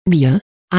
Mir,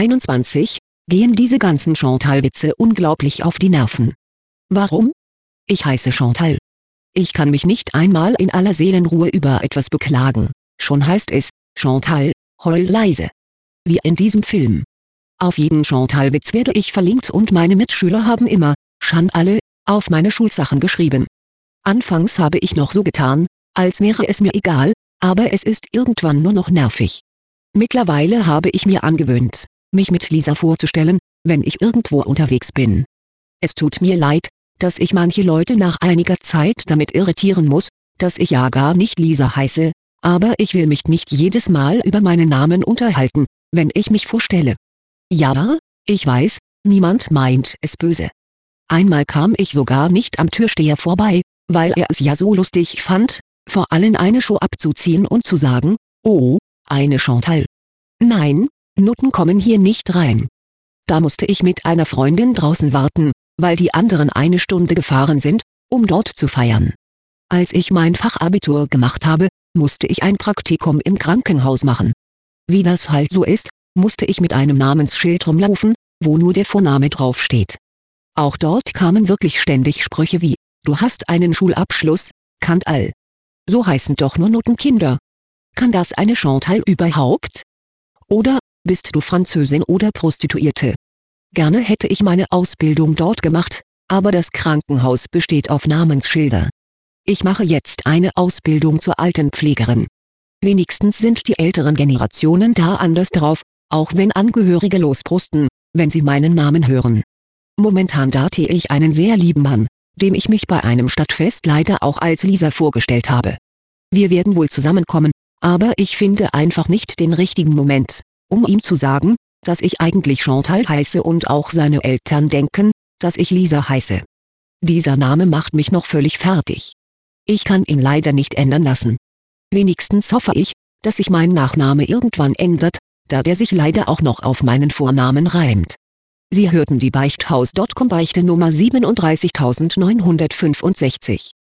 21, gehen diese ganzen Chantal-Witze unglaublich auf die Nerven. Warum? Ich heiße Chantal. Ich kann mich nicht einmal in aller Seelenruhe über etwas beklagen, schon heißt es, Chantal, heul leise. Wie in diesem Film. Auf jeden Chantal-Witz werde ich verlinkt und meine Mitschüler haben immer, alle, auf meine Schulsachen geschrieben. Anfangs habe ich noch so getan, als wäre es mir egal, aber es ist irgendwann nur noch nervig. Mittlerweile habe ich mir angewöhnt, mich mit Lisa vorzustellen, wenn ich irgendwo unterwegs bin. Es tut mir leid, dass ich manche Leute nach einiger Zeit damit irritieren muss, dass ich ja gar nicht Lisa heiße, aber ich will mich nicht jedes Mal über meinen Namen unterhalten, wenn ich mich vorstelle. Ja, ich weiß, niemand meint es böse. Einmal kam ich sogar nicht am Türsteher vorbei, weil er es ja so lustig fand, vor allen eine Show abzuziehen und zu sagen, oh, eine Chantal. Nein, Nutten kommen hier nicht rein. Da musste ich mit einer Freundin draußen warten, weil die anderen eine Stunde gefahren sind, um dort zu feiern. Als ich mein Fachabitur gemacht habe, musste ich ein Praktikum im Krankenhaus machen. Wie das halt so ist, musste ich mit einem Namensschild rumlaufen, wo nur der Vorname draufsteht. Auch dort kamen wirklich ständig Sprüche wie, du hast einen Schulabschluss, Chantal. So heißen doch nur Nuttenkinder. Kann das eine Chantal überhaupt? Oder, bist du Französin oder Prostituierte? Gerne hätte ich meine Ausbildung dort gemacht, aber das Krankenhaus besteht auf Namensschilder. Ich mache jetzt eine Ausbildung zur Altenpflegerin. Wenigstens sind die älteren Generationen da anders drauf, auch wenn Angehörige losbrusten, wenn sie meinen Namen hören. Momentan date ich einen sehr lieben Mann, dem ich mich bei einem Stadtfest leider auch als Lisa vorgestellt habe. Wir werden wohl zusammenkommen, aber ich finde einfach nicht den richtigen Moment, um ihm zu sagen, dass ich eigentlich Chantal heiße und auch seine Eltern denken, dass ich Lisa heiße. Dieser Name macht mich noch völlig fertig. Ich kann ihn leider nicht ändern lassen. Wenigstens hoffe ich, dass sich mein Nachname irgendwann ändert, da der sich leider auch noch auf meinen Vornamen reimt. Sie hörten die Beichthaus.com Beichte Nummer 37965.